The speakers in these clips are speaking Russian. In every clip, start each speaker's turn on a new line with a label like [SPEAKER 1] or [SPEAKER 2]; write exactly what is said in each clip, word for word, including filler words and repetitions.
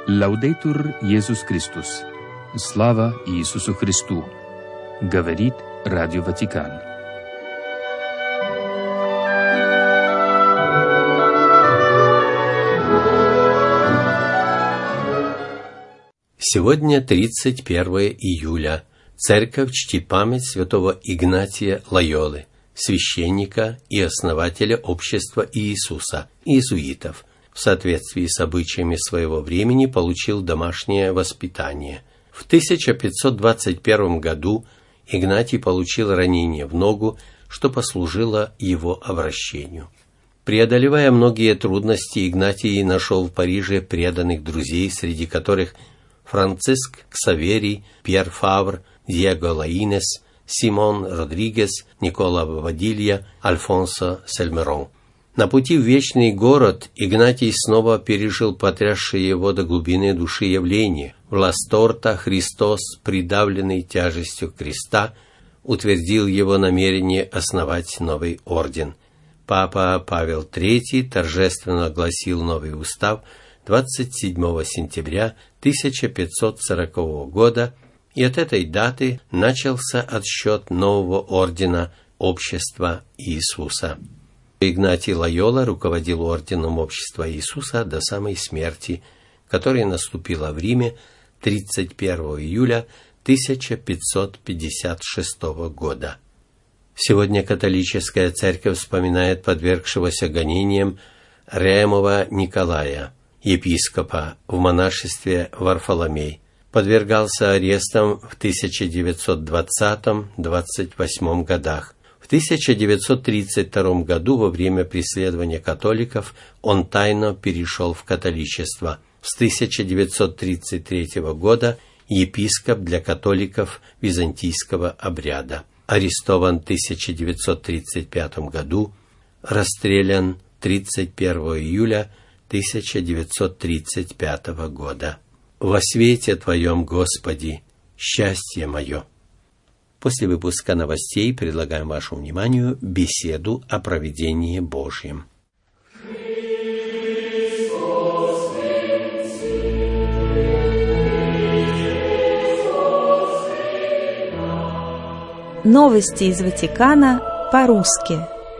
[SPEAKER 1] Лаудейтур Иисус Христос. Слава Иисусу Христу. Говорит Радио Ватикан.
[SPEAKER 2] Сегодня тридцать первое июля. Церковь чтит память святого Игнатия Лойолы, священника и основателя общества Иисуса, иезуитов. В соответствии с обычаями своего времени получил домашнее воспитание. В тысяча пятьсот двадцать первом году Игнатий получил ранение в ногу, что послужило его обращению. Преодолевая многие трудности, Игнатий нашел в Париже преданных друзей, среди которых Франциск Ксаверий, Пьер Фавр, Диего Лаинес, Симон Родригес, Никола Бобадилья, Альфонсо Сельмерон. На пути в вечный город Игнатий снова пережил потрясшее его до глубины души явление. В Ласторта Христос, придавленный тяжестью креста, утвердил его намерение основать новый орден. Папа Павел третий торжественно огласил новый устав двадцать седьмого сентября тысяча пятьсот сорокового года, и от этой даты начался отсчет нового ордена Общества Иисуса. Игнатий Лойола руководил орденом Общества Иисуса до самой смерти, которая наступила в Риме тридцать первого июля тысяча пятьсот пятьдесят шестого года. Сегодня католическая церковь вспоминает подвергшегося гонениям Ремова Николая, епископа в монашестве Варфоломей. Подвергался арестам в тысяча девятьсот двадцатом — двадцать восьмом годах. В тысяча девятьсот тридцать втором году, во время преследования католиков, он тайно перешел в католичество. С тысяча девятьсот тридцать третьего года епископ для католиков византийского обряда. Арестован в тысяча девятьсот тридцать пятом году, расстрелян тридцать первого июля тысяча девятьсот тридцать пятого года. «Во свете Твоем, Господи, счастье мое». После выпуска новостей предлагаем вашему вниманию беседу о провидении Божьем.
[SPEAKER 3] Новости из Ватикана по-русски.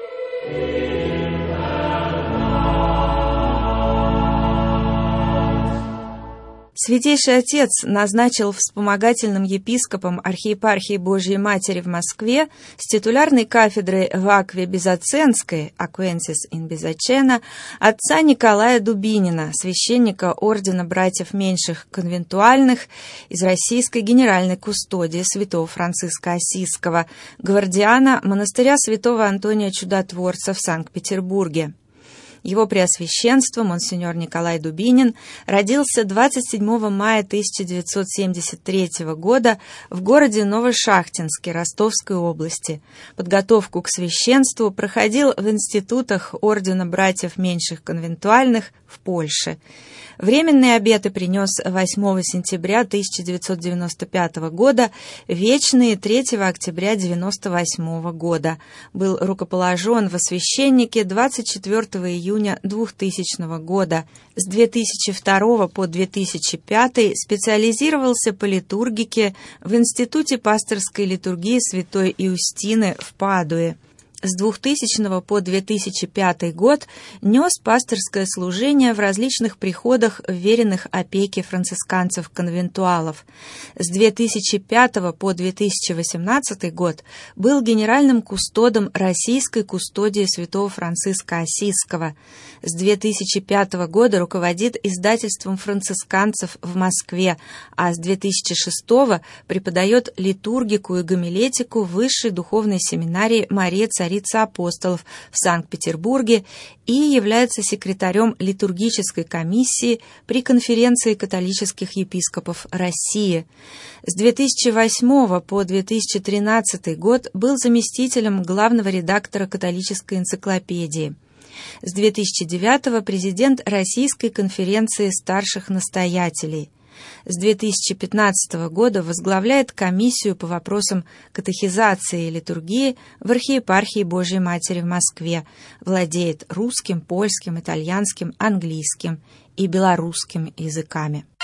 [SPEAKER 3] Святейший Отец назначил вспомогательным епископом архиепархии Божьей Матери в Москве с титулярной кафедры в Акве Безоценской (Aquensis in Безочена) отца Николая Дубинина, священника ордена братьев меньших конвентуальных из Российской генеральной кустодии святого Франциска Осиского, гвардиана монастыря святого Антония Чудотворца в Санкт-Петербурге. Его преосвященство, монсеньор Николай Дубинин, родился двадцать седьмого мая тысяча девятьсот семьдесят третьего года в городе Новошахтинске Ростовской области. Подготовку к священству проходил в институтах ордена братьев меньших конвентуальных в Польше. Временные обеты принес восьмого сентября тысяча девятьсот девяносто пятого года, вечные третьего октября девяносто восьмого года. Был рукоположен во священнике двадцать четвёртого июня двухтысячного года. С две тысячи второго по две тысячи пятый специализировался по литургике в Институте пасторской литургии святой Иустины в Падуе. С двухтысячного по две тысячи пятый год нес пасторское служение в различных приходах, вверенных опеке францисканцев-конвентуалов. С две тысячи пятого по две тысячи восемнадцатый год был генеральным кустодом Российской кустодии святого Франциска Осиского. С две тысячи пятого года руководит издательством францисканцев в Москве, а с две тысячи шестого преподает литургику и гомилетику в Высшей духовной семинарии Мария Царица Апостолов в Санкт-Петербурге и является секретарем литургической комиссии при Конференции католических епископов России. С две тысячи восьмого по две тысячи тринадцатый год был заместителем главного редактора католической энциклопедии. С две тысячи девятого президент Российской конференции старших настоятелей. С две тысячи пятнадцатого года возглавляет комиссию по вопросам катехизации и литургии в архиепархии Божьей Матери в Москве, владеет русским, польским, итальянским, английским и белорусским языками.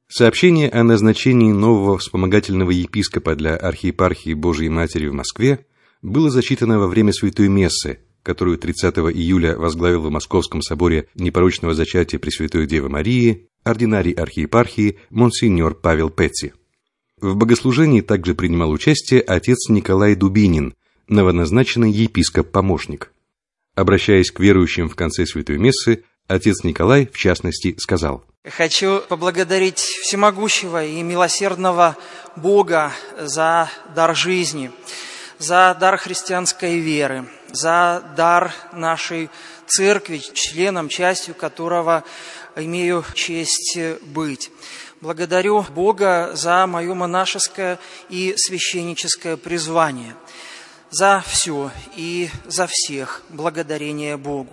[SPEAKER 4] Сообщение о назначении нового вспомогательного епископа для архиепархии Божией Матери в Москве было зачитано во время Святой Мессы, которую тридцатого июля возглавил в Московском соборе непорочного зачатия Пресвятой Девы Марии ординарий архиепархии монсеньор Павел Петти. В богослужении также принимал участие отец Николай Дубинин, новоназначенный епископ-помощник. Обращаясь к верующим в конце Святой Мессы, отец Николай, в частности, сказал:
[SPEAKER 5] «Хочу поблагодарить всемогущего и милосердного Бога за дар жизни, за дар христианской веры, за дар нашей церкви, членом, частью которого имею честь быть. Благодарю Бога за мое монашеское и священническое призвание, за все и за всех благодарение Богу.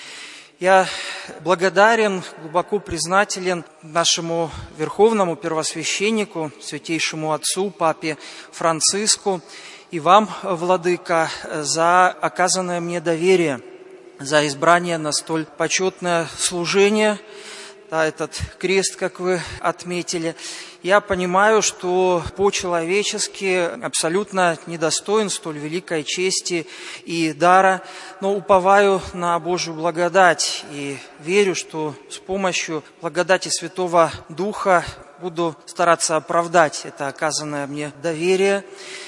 [SPEAKER 5] Я благодарен, глубоко признателен нашему верховному первосвященнику, святейшему отцу, папе Франциску, и вам, владыка, за оказанное мне доверие, за избрание на столь почетное служение, да, этот крест, как вы отметили. Я понимаю, что по-человечески абсолютно недостоин столь великой чести и дара, но уповаю на Божью благодать и верю, что с помощью благодати Святого Духа буду стараться оправдать это оказанное мне доверие.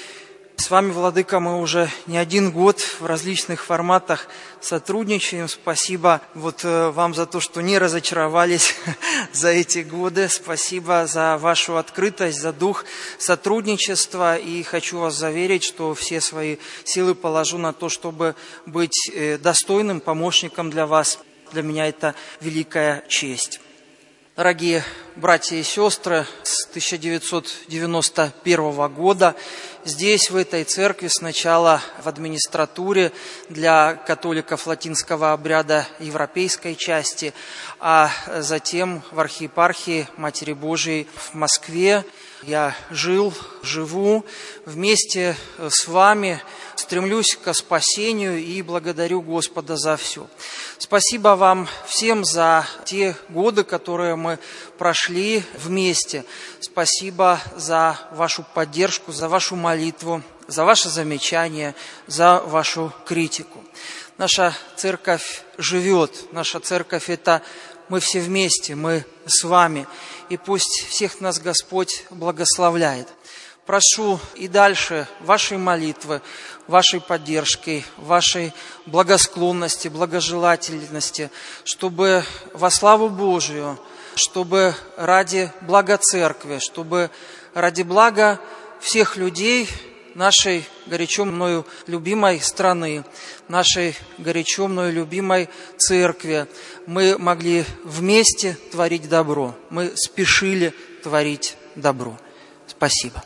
[SPEAKER 5] С вами, владыка, мы уже не один год в различных форматах сотрудничаем. Спасибо вот вам за то, что не разочаровались за эти годы. Спасибо за вашу открытость, за дух сотрудничества. И хочу вас заверить, что все свои силы положу на то, чтобы быть достойным помощником для вас. Для меня это великая честь. Дорогие братья и сестры, с тысяча девятьсот девяносто первого года здесь, в этой церкви, сначала в администратуре для католиков латинского обряда европейской части, а затем в архиепархии Матери Божией в Москве, я жил, живу вместе с вами, стремлюсь к спасению и благодарю Господа за все. Спасибо вам всем за те годы, которые мы прошли вместе. Спасибо за вашу поддержку, за вашу молитву, за ваши замечания, за вашу критику. Наша церковь живет, наша церковь – это мы все вместе, мы с вами. И пусть всех нас Господь благословляет. Прошу и дальше вашей молитвы, вашей поддержки, вашей благосклонности, благожелательности, чтобы во славу Божию, чтобы ради блага церкви, чтобы ради блага всех людей нашей горячо мною любимой страны, нашей горячо мною любимой церкви, мы могли вместе творить добро, мы спешили творить добро. Спасибо.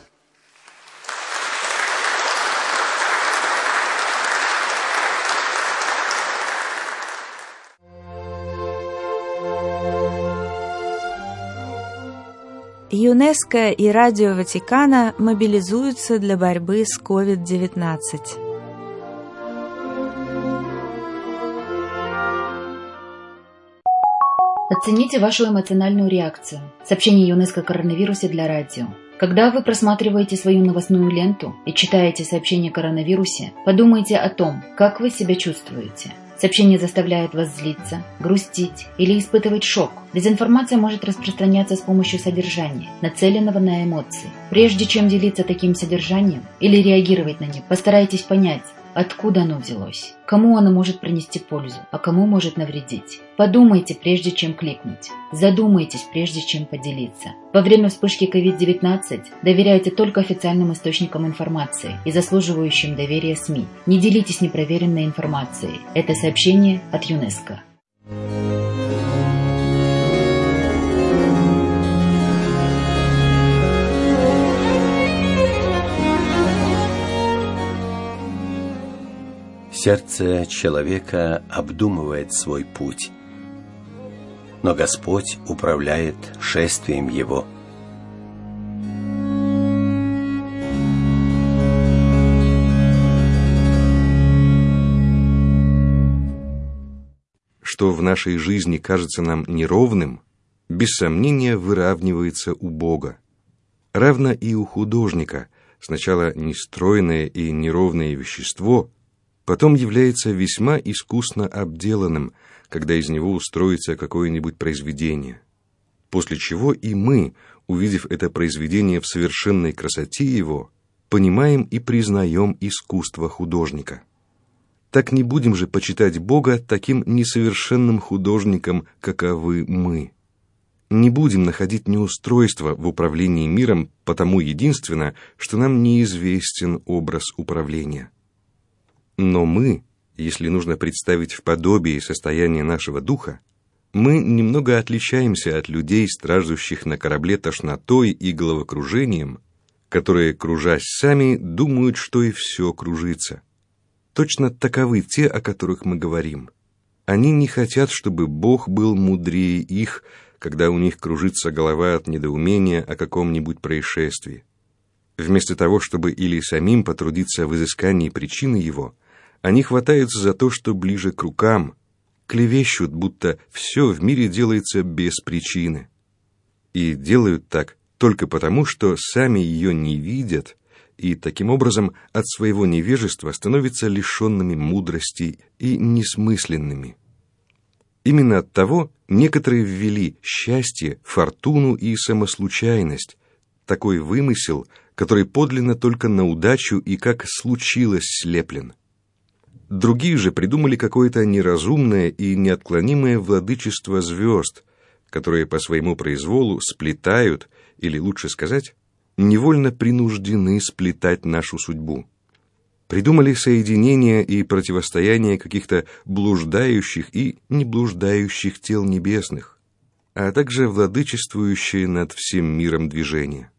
[SPEAKER 3] ЮНЕСКО и Радио Ватикана мобилизуются для борьбы с ковид девятнадцать.
[SPEAKER 6] Оцените вашу эмоциональную реакцию. Сообщение ЮНЕСКО о коронавирусе для радио. Когда вы просматриваете свою новостную ленту и читаете сообщение о коронавирусе, подумайте о том, как вы себя чувствуете. Сообщение заставляет вас злиться, грустить или испытывать шок. Дезинформация может распространяться с помощью содержания, нацеленного на эмоции. Прежде чем делиться таким содержанием или реагировать на него, постарайтесь понять, откуда оно взялось, кому оно может принести пользу, а кому может навредить. Подумайте, прежде чем кликнуть. Задумайтесь, прежде чем поделиться. Во время вспышки ковид девятнадцать доверяйте только официальным источникам информации и заслуживающим доверия СМИ. Не делитесь непроверенной информацией. Это сообщение от ЮНЕСКО.
[SPEAKER 2] Сердце человека обдумывает свой путь, но Господь управляет шествием его.
[SPEAKER 4] Что в нашей жизни кажется нам неровным, без сомнения выравнивается у Бога. Равно и у художника сначала нестройное и неровное вещество, потом является весьма искусно обделанным, когда из него устроится какое-нибудь произведение. После чего и мы, увидев это произведение в совершенной красоте его, понимаем и признаем искусство художника. Так не будем же почитать Бога таким несовершенным художником, каковы мы. Не будем находить неустройства в управлении миром, потому единственно, что нам неизвестен образ управления. Но мы, если нужно представить в подобии состояние нашего духа, мы немного отличаемся от людей, страждущих на корабле тошнотой и головокружением, которые, кружась сами, думают, что и все кружится. Точно таковы те, о которых мы говорим. Они не хотят, чтобы Бог был мудрее их, когда у них кружится голова от недоумения о каком-нибудь происшествии. Вместо того, чтобы или самим потрудиться в изыскании причины его, они хватаются за то, что ближе к рукам, клевещут, будто все в мире делается без причины. И делают так только потому, что сами ее не видят, и таким образом от своего невежества становятся лишенными мудрости и несмысленными. Именно оттого некоторые ввели счастье, фортуну и самослучайность, такой вымысел, который подлинно только на удачу и как случилось слеплен. Другие же придумали какое-то неразумное и неотклонимое владычество звезд, которые по своему произволу сплетают, или лучше сказать, невольно принуждены сплетать нашу судьбу. Придумали соединение и противостояние каких-то блуждающих и неблуждающих тел небесных, а также владычествующие над всем миром движения.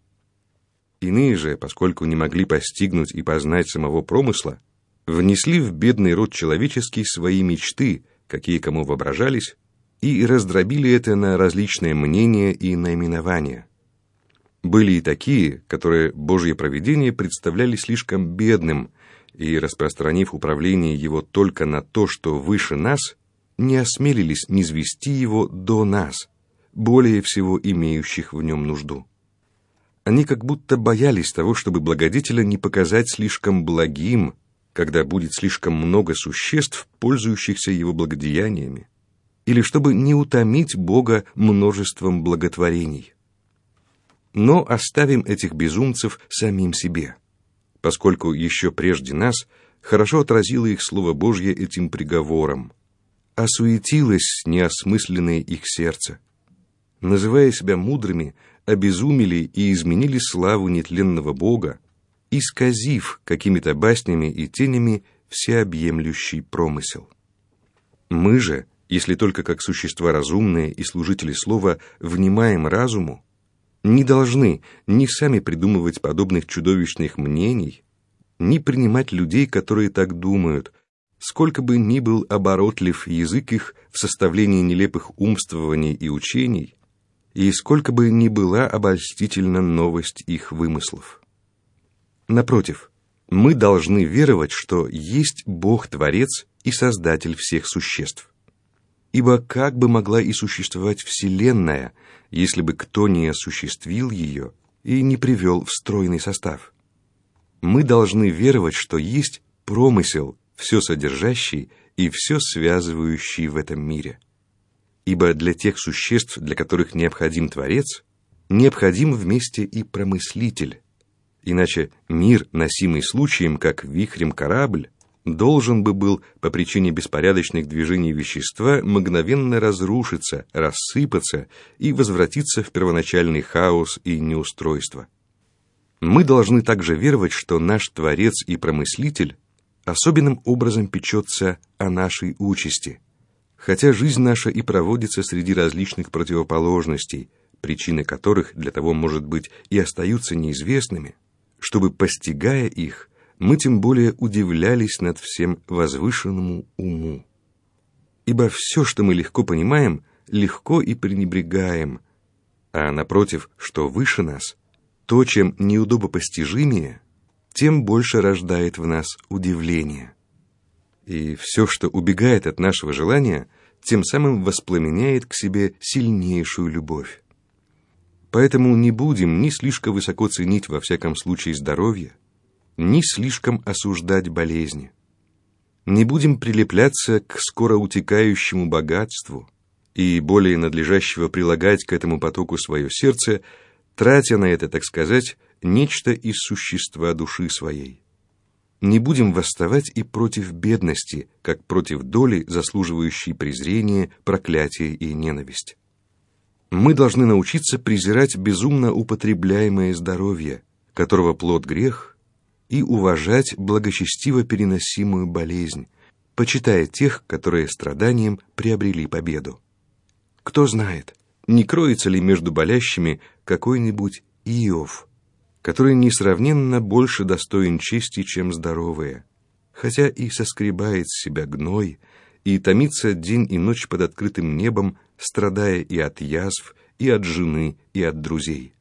[SPEAKER 4] Иные же, поскольку не могли постигнуть и познать самого промысла, внесли в бедный род человеческий свои мечты, какие кому воображались, и раздробили это на различные мнения и наименования. Были и такие, которые Божье провидение представляли слишком бедным, и, распространив управление его только на то, что выше нас, не осмелились низвести его до нас, более всего имеющих в нем нужду. Они как будто боялись того, чтобы благодетеля не показать слишком благим, когда будет слишком много существ, пользующихся его благодеяниями, или чтобы не утомить Бога множеством благотворений. Но оставим этих безумцев самим себе, поскольку еще прежде нас хорошо отразило их Слово Божье этим приговором. Осуетилось неосмысленное их сердце. Называя себя мудрыми, обезумели и изменили славу нетленного Бога, исказив какими-то баснями и тенями всеобъемлющий промысел. Мы же, если только как существа разумные и служители Слова внимаем разуму, не должны ни сами придумывать подобных чудовищных мнений, ни принимать людей, которые так думают, сколько бы ни был оборотлив язык их в составлении нелепых умствований и учений, и сколько бы ни была обольстительна новость их вымыслов. Напротив, мы должны веровать, что есть Бог-творец и Создатель всех существ. Ибо как бы могла и существовать Вселенная, если бы кто не осуществил ее и не привел в стройный состав? Мы должны веровать, что есть промысел, все содержащий и все связывающий в этом мире. Ибо для тех существ, для которых необходим Творец, необходим вместе и промыслитель. Иначе мир, носимый случаем, как вихрем корабль, должен бы был по причине беспорядочных движений вещества мгновенно разрушиться, рассыпаться и возвратиться в первоначальный хаос и неустройство. Мы должны также веровать, что наш Творец и Промыслитель особенным образом печется о нашей участи, хотя жизнь наша и проводится среди различных противоположностей, причины которых для того, может быть, и остаются неизвестными, чтобы, постигая их, мы тем более удивлялись над всем возвышенному уму. Ибо все, что мы легко понимаем, легко и пренебрегаем, а напротив, что выше нас, то, чем неудобопостижимее, тем больше рождает в нас удивление. И все, что убегает от нашего желания, тем самым воспламеняет к себе сильнейшую любовь. Поэтому не будем ни слишком высоко ценить во всяком случае здоровье, ни слишком осуждать болезни. Не будем прилепляться к скоро утекающему богатству и более надлежащего прилагать к этому потоку свое сердце, тратя на это, так сказать, нечто из существа души своей. Не будем восставать и против бедности, как против доли, заслуживающей презрения, проклятия и ненависть. Мы должны научиться презирать безумно употребляемое здоровье, которого плод грех, и уважать благочестиво переносимую болезнь, почитая тех, которые страданием приобрели победу. Кто знает, не кроется ли между болящими какой-нибудь Иов, который несравненно больше достоин чести, чем здоровые, хотя и соскребает с себя гной, и томится день и ночь под открытым небом, страдая и от язв, и от жены, и от друзей.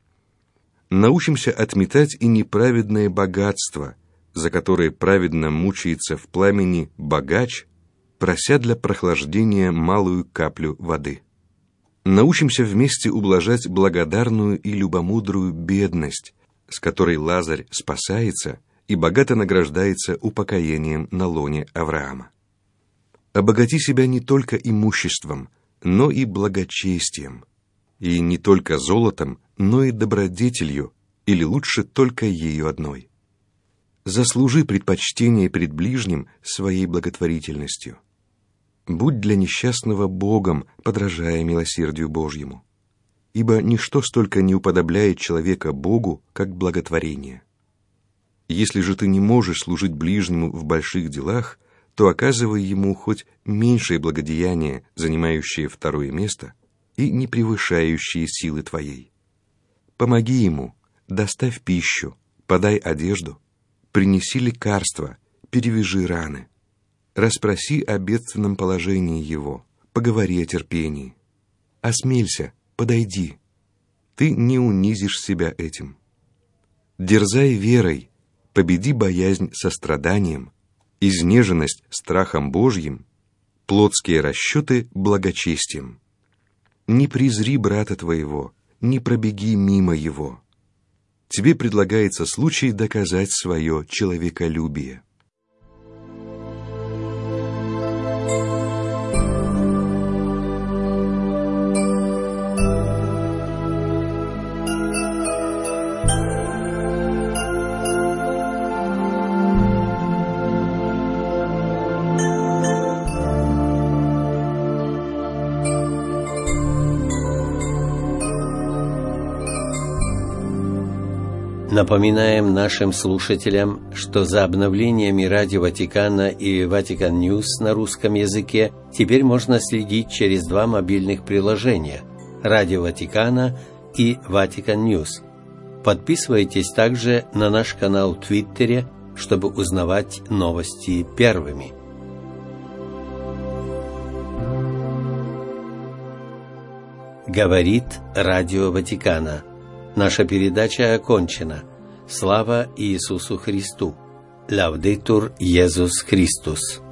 [SPEAKER 4] Научимся отметать и неправедное богатство, за которое праведно мучается в пламени богач, прося для прохлаждения малую каплю воды. Научимся вместе ублажать благодарную и любомудрую бедность, с которой Лазарь спасается и богато награждается упокоением на лоне Авраама. Обогати себя не только имуществом, но и благочестием, и не только золотом, но и добродетелью, или лучше только ею одной. Заслужи предпочтение пред ближним своей благотворительностью. Будь для несчастного Богом, подражая милосердию Божьему, ибо ничто столько не уподобляет человека Богу, как благотворение. Если же ты не можешь служить ближнему в больших делах, то оказывай ему хоть меньшее благодеяние, занимающее второе место, и не превышающие силы твоей. Помоги ему, доставь пищу, подай одежду, принеси лекарства, перевяжи раны, расспроси о бедственном положении его, поговори о терпении. Осмелься, подойди, ты не унизишь себя этим. Дерзай верой, победи боязнь состраданием, изнеженность страхом Божьим, плотские расчеты благочестием. Не презри брата твоего, не пробеги мимо его. Тебе предлагается случай доказать свое человеколюбие.
[SPEAKER 2] Напоминаем нашим слушателям, что за обновлениями Радио Ватикана и Vatican News на русском языке теперь можно следить через два мобильных приложения – Радио Ватикана и Vatican News. Подписывайтесь также на наш канал в Твиттере, чтобы узнавать новости первыми. Говорит Радио Ватикана. Наша передача окончена. Слава Иисусу Христу! Лаудетур Иисус Христос!